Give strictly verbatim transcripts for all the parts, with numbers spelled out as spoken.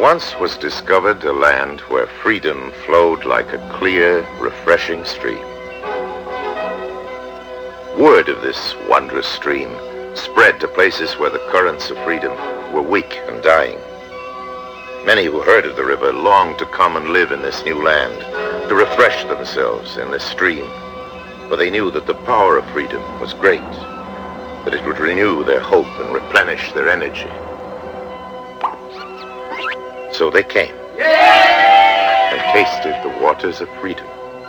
once was discovered a land where freedom flowed like a clear, refreshing stream. Word of this wondrous stream spread to places where the currents of freedom were weak and dying. Many who heard of the river longed to come and live in this new land, to refresh themselves in this stream, for they knew that the power of freedom was great, that it would renew their hope and replenish their energy. So they came and tasted the waters of freedom,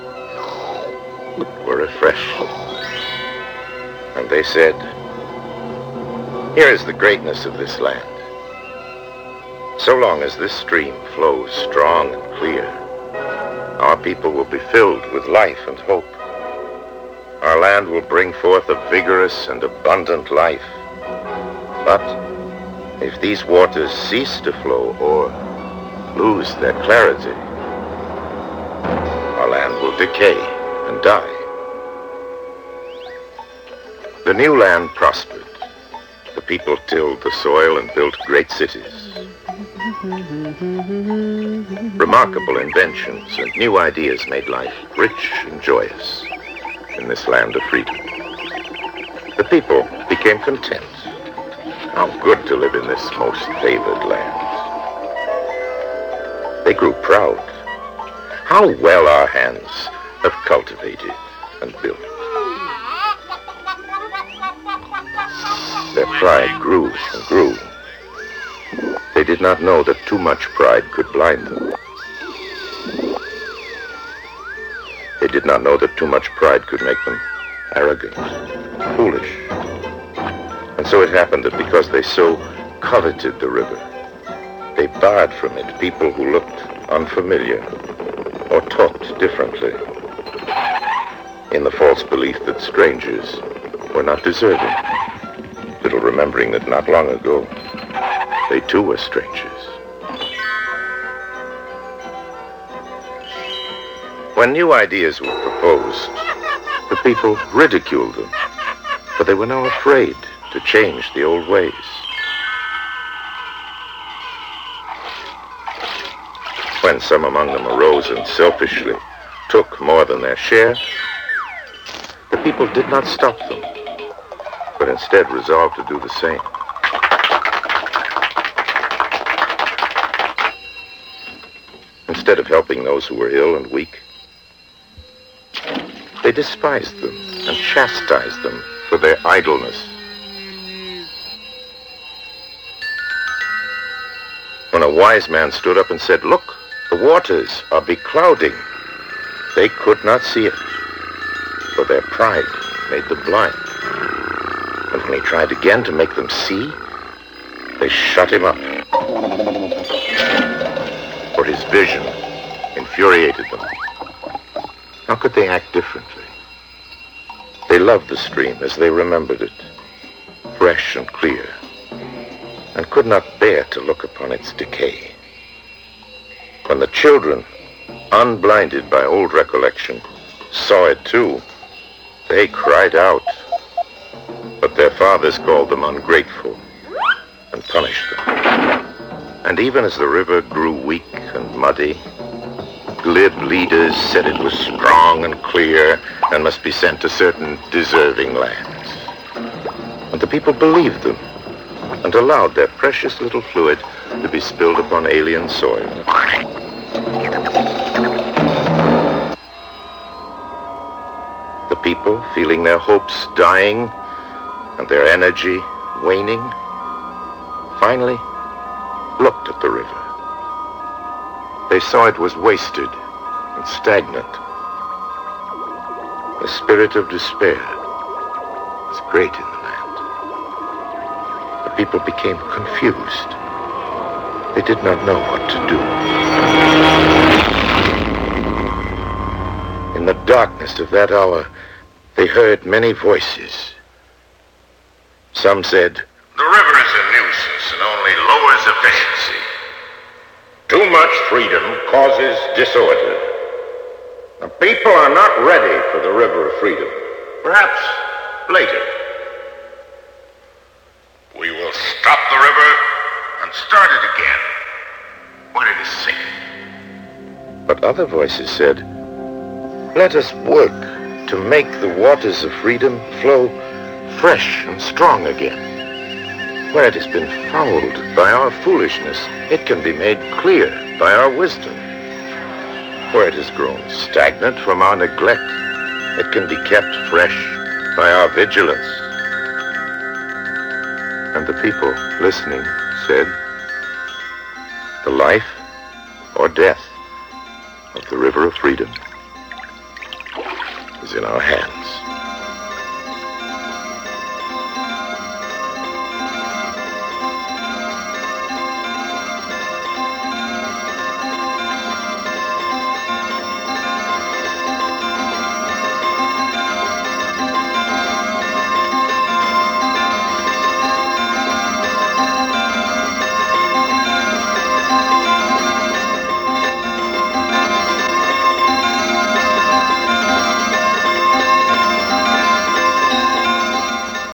were refreshed, and they said, "Here is the greatness of this land. So long as this stream flows strong and clear, our people will be filled with life and hope. Our land will bring forth a vigorous and abundant life. But if these waters cease to flow or lose their clarity, our land will decay and die." The new land prospered. The people tilled the soil and built great cities. Remarkable inventions and new ideas made life rich and joyous in this land of freedom. The people became content. How good to live in this most favored land. They grew proud. How well our hands have cultivated and built. Their pride grew and grew. They did not know that too much pride could blind them. They did not know that too much pride could make them arrogant, foolish. And so it happened that because they so coveted the river, they barred from it people who looked unfamiliar or talked differently, in the false belief that strangers were not deserving, little remembering that not long ago they too were strangers. When new ideas were proposed, the people ridiculed them, but they were now afraid to change the old ways. When some among them arose and selfishly took more than their share, the people did not stop them, but instead resolved to do the same. Instead of helping those who were ill and weak, they despised them and chastised them for their idleness. When a wise man stood up and said, "Look, the waters are beclouding," they could not see it, for their pride made them blind. And when he tried again to make them see, they shut him up, for his vision infuriated them. How could they act differently? They loved the stream as they remembered it, fresh and clear, and could not bear to look upon its decay. When the children, unblinded by old recollection, saw it too, they cried out, but their fathers called them ungrateful and punished them. And even as the river grew weak and muddy, glib leaders said it was strong and clear and must be sent to certain deserving lands. And the people believed them and allowed their precious little fluid to be spilled upon alien soil. The people, feeling their hopes dying and their energy waning, finally looked at the river. They saw it was wasted and stagnant. The spirit of despair was great in the land. The people became confused. They did not know what to do. In the darkness of that hour, they heard many voices. Some said, "The river is a nuisance and only lowers efficiency. Too much freedom causes disorder. The people are not ready for the river of freedom. Perhaps later. We will stop the river and start it again where it is safe. But other voices said, let us work to make the waters of freedom flow fresh and strong again. Where it has been fouled by our foolishness, it can be made clear by our wisdom. Where it has grown stagnant from our neglect, it can be kept fresh by our vigilance. And the people listening said, the life or death of the river of freedom is in our hands.